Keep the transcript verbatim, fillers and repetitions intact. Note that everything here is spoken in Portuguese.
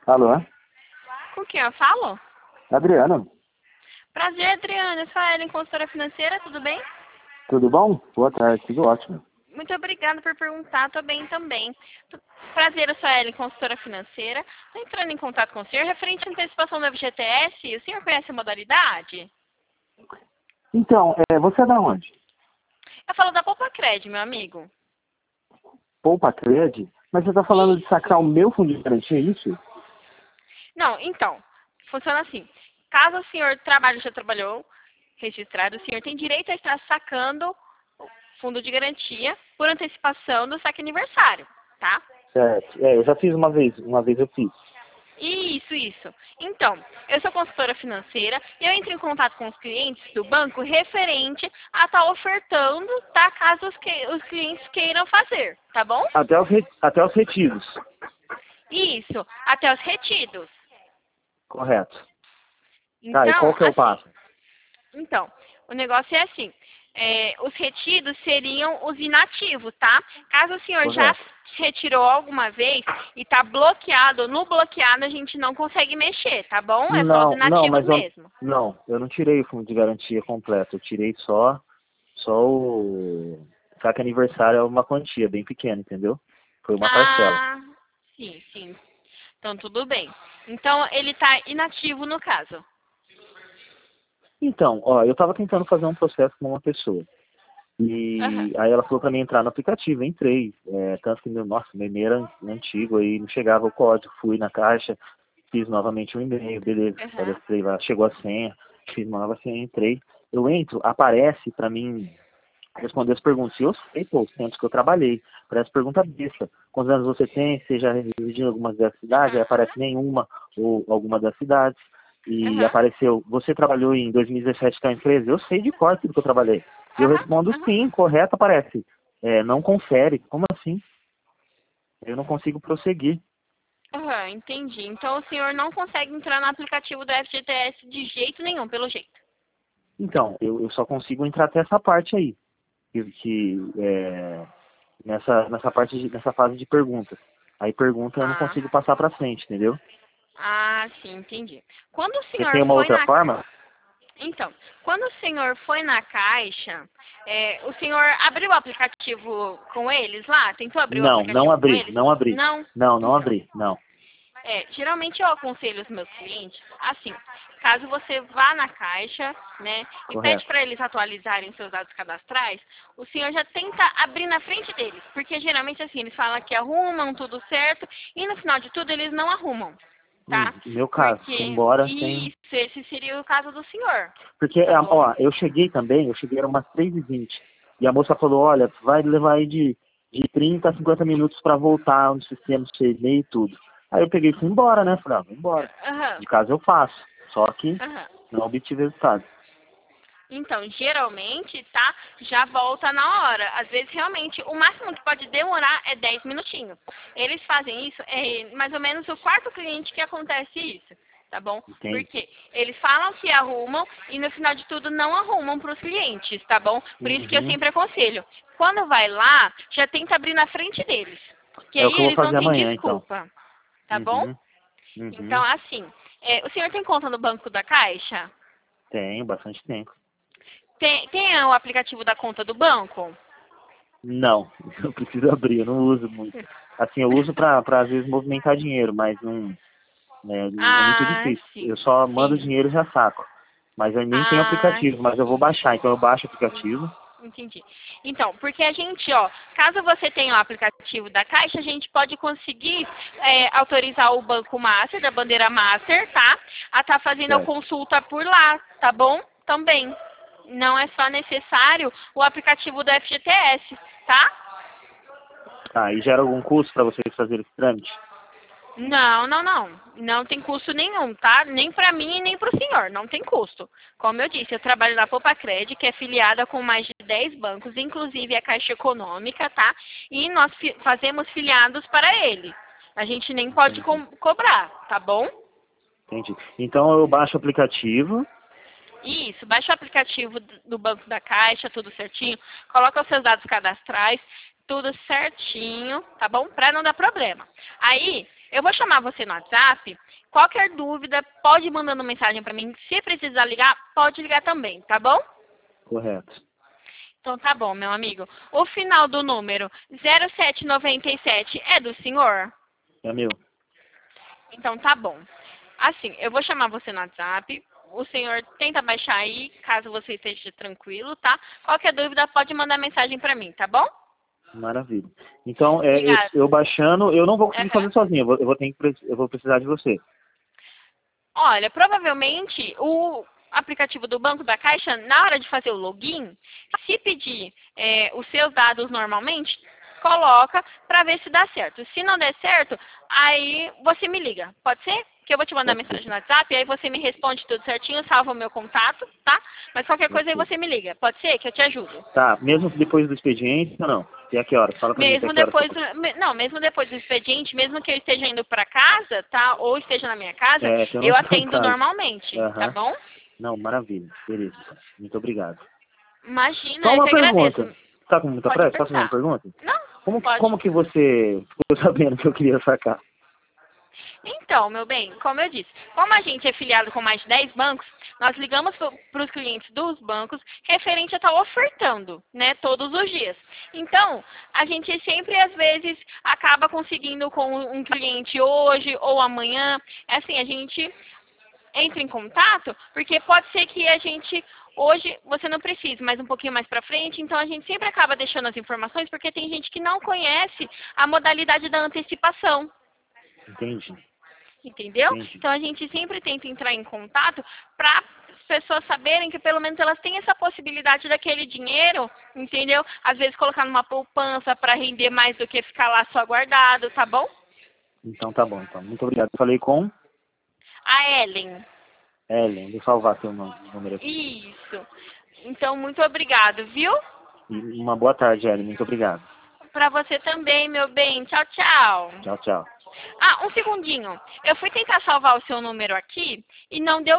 Alô? Com quem eu falo? Adriano, Prazer, Adriana. Eu sou a Ellen, consultora financeira, tudo bem? tudo bom? Boa tarde, tudo ótimo. Muito obrigada por perguntar, tô bem também. Tu- Prazer, eu sou a Ellen, consultora financeira. Estou entrando em contato com o senhor referente à antecipação do F G T S. O senhor conhece a modalidade? Então, é, você é da onde? Eu falo da Poupa Cred, meu amigo. Poupa Cred? Mas você está falando de sacar o meu fundo de garantia, é isso? Não, então, funciona assim. Caso o senhor trabalhe, já trabalhou, registrado, o senhor tem direito a estar sacando o fundo de garantia por antecipação do saque aniversário, tá? Certo. É, eu já fiz uma vez, uma vez eu fiz. Isso, isso. Então, eu sou consultora financeira e eu entro em contato com os clientes do banco referente a estar ofertando, tá? Caso os, que, os clientes queiram fazer, tá bom? Até os, re- até os retiros. Isso, até os retidos. Correto. Tá, e Então, qual que é o assim, passo? então, o negócio é assim, é, os retidos seriam os inativos, tá? Caso o senhor já Correto. retirou alguma vez e tá bloqueado, no bloqueado a gente não consegue mexer, tá bom? É só os Não, não, inativos mas eu mesmo. não, eu não tirei o fundo de garantia completo, eu tirei só só o saque aniversário é uma quantia bem pequena, entendeu? Foi uma parcela. Ah, sim, sim. Então tudo bem. Então ele tá inativo no caso. Então, ó, eu estava tentando fazer um processo com uma pessoa. Aham. E aí ela falou para mim entrar no aplicativo, entrei. É, tanto que meu, nossa, meu e-mail era antigo aí, não chegava o código, fui na caixa, fiz novamente um e-mail, beleza, Aham. cadastrei lá, chegou a senha, fiz uma nova senha, entrei. Eu entro, aparece para mim responder as perguntas. E eu sei, pô, os tempos que eu trabalhei. Parece pergunta besta. Quantos anos você tem? Você já residiu em algumas das cidades? Aí Aham. aparece nenhuma ou alguma das cidades. E Aham. apareceu, você trabalhou em dois mil e dezessete com a empresa? Eu sei de cor tudo que eu trabalhei. E eu Aham. respondo Aham. sim, correto, aparece. É, não confere. Como assim? Eu não consigo prosseguir. Aham, entendi. Então o senhor não consegue entrar no aplicativo do F G T S de jeito nenhum, pelo jeito. Então, eu, eu só consigo entrar até essa parte aí. Que, que, é, nessa, nessa parte, de, nessa fase de perguntas. Aí pergunta eu não Ah. consigo passar para frente, entendeu? Ah, sim, entendi. Quando o Você senhor tem uma foi outra na forma? Então, quando o senhor foi na caixa, é, o senhor abriu o aplicativo com eles lá? Tentou abrir o Não, não aplicativo com abri, eles? não abri. Não? Não, não Então, abri, não. é, geralmente eu aconselho os meus clientes, assim, caso você vá na caixa, né, e pede Correto. para eles atualizarem seus dados cadastrais, o senhor já tenta abrir na frente deles, porque geralmente assim, eles falam que arrumam tudo certo e no final de tudo eles não arrumam, Hum, tá? meu caso, fui Porque embora sem. isso, esse seria o caso do senhor, Porque, tá é, bom? ó, eu cheguei também, eu cheguei era umas três e vinte. E a moça falou, olha, vai levar aí de, de trinta a cinquenta minutos para voltar no sistema, seu e-mail e tudo. Aí eu peguei e fui embora, né? Falei, ah, vou embora. Aham, De casa eu faço. Só que aham. não obtive resultado. Então, geralmente, tá? Já volta na hora. Às vezes, realmente, o máximo que pode demorar é dez minutinhos. Eles fazem isso, é mais ou menos o quarto cliente que acontece isso, tá bom? Entende? Porque eles falam que arrumam e no final de tudo não arrumam para os clientes, tá bom? Por isso que eu Uhum. sempre aconselho. Quando vai lá, já tenta abrir na frente deles. Que É o aí que eu vou eles não fazer têm amanhã, então. desculpa, tá bom? Uhum. Então, Uhum. assim, é, o senhor tem conta no Banco da Caixa? Tenho bastante tempo. Tem, tem o aplicativo da conta do banco? Não, eu preciso abrir, eu não uso muito. Assim, eu uso pra, pra às vezes movimentar dinheiro, mas não é, é muito Ah, difícil. Eu sim, só mando sim. dinheiro e já saco. Mas eu nem tenho Ah, aplicativo, mas eu vou baixar, então eu baixo o aplicativo. entendi. Então, porque a gente, ó, caso você tenha o aplicativo da Caixa, a gente pode conseguir é, autorizar o Banco Master, da bandeira Master, tá? A estar fazendo a Certo. consulta por lá, tá bom? Também. Não é só necessário o aplicativo do F G T S, tá? Ah, e gera algum custo para vocês fazerem esse trâmite? Não, não, não. Não tem custo nenhum, tá? Nem para mim e nem para o senhor. Não tem custo. Como eu disse, eu trabalho na Poupa Cred, que é filiada com mais de dez bancos, inclusive a Caixa Econômica, tá? E nós fi- fazemos filiados para ele. A gente nem pode Entendi. co- cobrar, tá bom? Entendi. Então eu baixo o aplicativo. Isso, baixa o aplicativo do do Banco da Caixa, tudo certinho, coloca os seus dados cadastrais, tudo certinho, tá bom? Pra não dar problema. Aí, eu vou chamar você no WhatsApp. Qualquer dúvida, pode ir mandando mensagem pra mim. Se precisar ligar, pode ligar também, tá bom? Correto. Então tá bom, meu amigo. O final do número zero sete nove sete é do senhor? É meu. Então tá bom. Assim, eu vou chamar você no WhatsApp. O senhor tenta baixar aí, caso você esteja tranquilo, tá? Qualquer dúvida, pode mandar mensagem pra mim, tá bom? Maravilha. Então, é, eu, Obrigada. eu baixando, eu não vou conseguir Aham. fazer sozinho, eu vou, eu vou, ter que, pre- eu vou precisar de você. Olha, provavelmente o aplicativo do Banco da Caixa, na hora de fazer o login, se pedir é, os seus dados normalmente, coloca para ver se dá certo. Se não der certo, aí você me liga. Pode ser? Que eu vou te mandar Pode ser. mensagem no WhatsApp, aí você me responde tudo certinho, salva o meu contato, tá? Mas qualquer Pode coisa aí ser. você me liga. Pode ser? Que eu te ajudo. Tá, mesmo depois do expediente ou não? E a que horas? Fala pra mim até Mesmo que horas que eu depois, posso. me- não, mesmo depois do expediente, mesmo que eu esteja indo para casa, tá? Ou esteja na minha casa, É, que eu não eu estou em atendo casa. normalmente, tá Aham. bom? Não, maravilha. Beleza. Então. Muito obrigado. Imagina, Só eu uma que agradeço. pergunta. Tá com muita Pode pressa? Posso fazer uma perguntar. pergunta? Não, Como, que- pode. como que você ficou sabendo que eu queria sacar? Então, meu bem, como eu disse, como a gente é filiado com mais de dez bancos, nós ligamos para os clientes dos bancos referente a estar ofertando, né, todos os dias. Então, a gente sempre, às vezes, acaba conseguindo com um cliente hoje ou amanhã. É assim, a gente entra em contato, porque pode ser que a gente, hoje, você não precise, mas um pouquinho mais para frente, então a gente sempre acaba deixando as informações, porque tem gente que não conhece a modalidade da antecipação. Entendi. Entendeu? Entendi. Então a gente sempre tenta entrar em contato para as pessoas saberem que pelo menos elas têm essa possibilidade daquele dinheiro, entendeu? Às vezes colocar numa poupança para render mais do que ficar lá só guardado, tá bom? Então tá bom. Então. Muito obrigado. Eu falei com A Ellen. Ellen. Vou salvar seu nome- número aqui. Isso. Então muito obrigado, viu? E uma boa tarde, Ellen. Muito obrigado. Para você também, meu bem. Tchau, tchau. Tchau, tchau. Ah, um segundinho. Eu fui tentar salvar o seu número aqui e não deu